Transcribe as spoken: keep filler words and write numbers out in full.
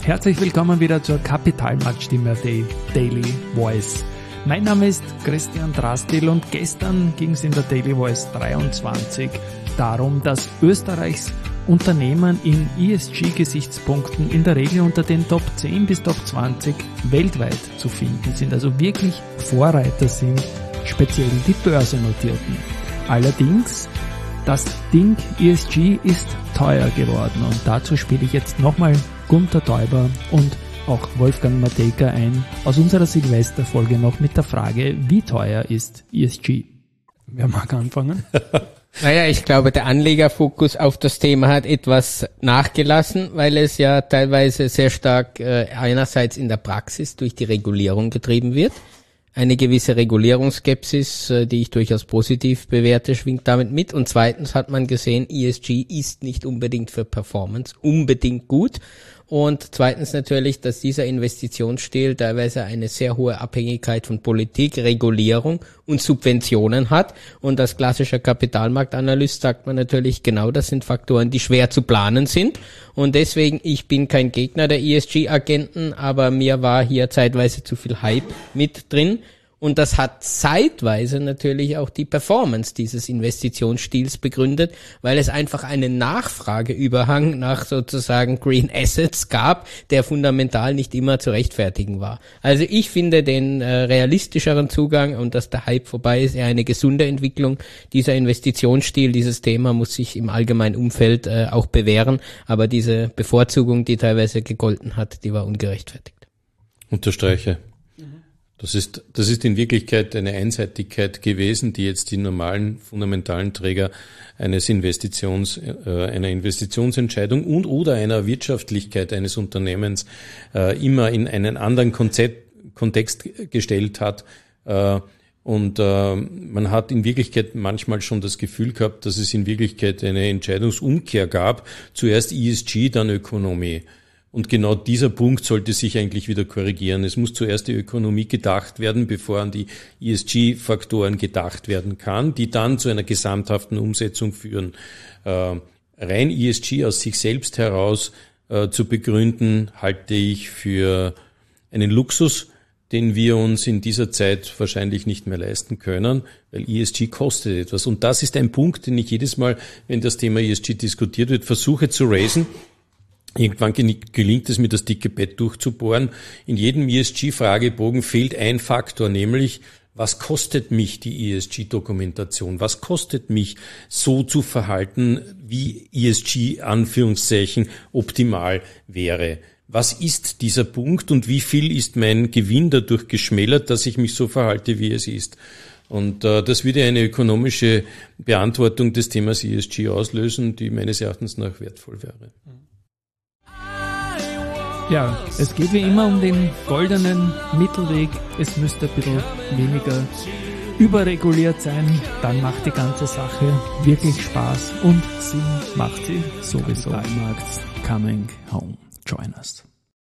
Herzlich willkommen wieder zur Kapitalmarktstimme Daily Voice. Mein Name ist Christian Drastil und gestern ging es in der Daily Voice dreiundzwanzig darum, dass Österreichs Unternehmen in E S G-Gesichtspunkten in der Regel unter den Top zehn bis Top zwanzig weltweit zu finden sind, also wirklich Vorreiter sind, speziell die börsennotierten. Allerdings, das Ding E S G ist teuer geworden und dazu spiele ich jetzt nochmal Gunter Täuber und auch Wolfgang Matejka ein aus unserer Silvesterfolge noch mit der Frage, wie teuer ist E S G? Wer mag anfangen? Naja, ich glaube, der Anlegerfokus auf das Thema hat etwas nachgelassen, weil es ja teilweise sehr stark äh, einerseits in der Praxis durch die Regulierung getrieben wird. Eine gewisse Regulierungsskepsis, äh, die ich durchaus positiv bewerte, schwingt damit mit. Und zweitens hat man gesehen, E S G ist nicht unbedingt für Performance unbedingt gut. Und zweitens natürlich, dass dieser Investitionsstil teilweise eine sehr hohe Abhängigkeit von Politik, Regulierung und Subventionen hat. Und als klassischer Kapitalmarktanalyst sagt man natürlich, genau das sind Faktoren, die schwer zu planen sind. Und deswegen, ich bin kein Gegner der E S G-Agenten, aber mir war hier zeitweise zu viel Hype mit drin. Und das hat zeitweise natürlich auch die Performance dieses Investitionsstils begründet, weil es einfach einen Nachfrageüberhang nach sozusagen Green Assets gab, der fundamental nicht immer zu rechtfertigen war. Also ich finde den äh, realistischeren Zugang und dass der Hype vorbei ist, eher eine gesunde Entwicklung. Dieser Investitionsstil, dieses Thema muss sich im allgemeinen Umfeld äh, auch bewähren, aber diese Bevorzugung, die teilweise gegolten hat, die war ungerechtfertigt. Unterstreiche. Das ist, das ist in Wirklichkeit eine Einseitigkeit gewesen, die jetzt die normalen fundamentalen Träger eines Investitions, äh, einer Investitionsentscheidung und oder einer Wirtschaftlichkeit eines Unternehmens äh, immer in einen anderen Konzept, Kontext gestellt hat. Äh, und äh, man hat in Wirklichkeit manchmal schon das Gefühl gehabt, dass es in Wirklichkeit eine Entscheidungsumkehr gab. Zuerst E S G, dann Ökonomie. Und genau dieser Punkt sollte sich eigentlich wieder korrigieren. Es muss zuerst die Ökonomie gedacht werden, bevor an die E S G-Faktoren gedacht werden kann, die dann zu einer gesamthaften Umsetzung führen. Äh, rein E S G aus sich selbst heraus äh, zu begründen, halte ich für einen Luxus, den wir uns in dieser Zeit wahrscheinlich nicht mehr leisten können, weil E S G kostet etwas. Und das ist ein Punkt, den ich jedes Mal, wenn das Thema E S G diskutiert wird, versuche zu raisen. Irgendwann gelingt es mir, das dicke Bett durchzubohren. In jedem E S G-Fragebogen fehlt ein Faktor, nämlich, was kostet mich die E S G-Dokumentation? Was kostet mich, so zu verhalten, wie E S G, Anführungszeichen, optimal wäre? Was ist dieser Punkt und wie viel ist mein Gewinn dadurch geschmälert, dass ich mich so verhalte, wie es ist? Und äh, das würde eine ökonomische Beantwortung des Themas E S G auslösen, die meines Erachtens nach wertvoll wäre. Ja, es geht wie immer um den goldenen Mittelweg. Es müsste ein bisschen weniger überreguliert sein. Dann macht die ganze Sache wirklich Spaß und Sinn macht sie sowieso. Kapitalmarkt coming home. Join us.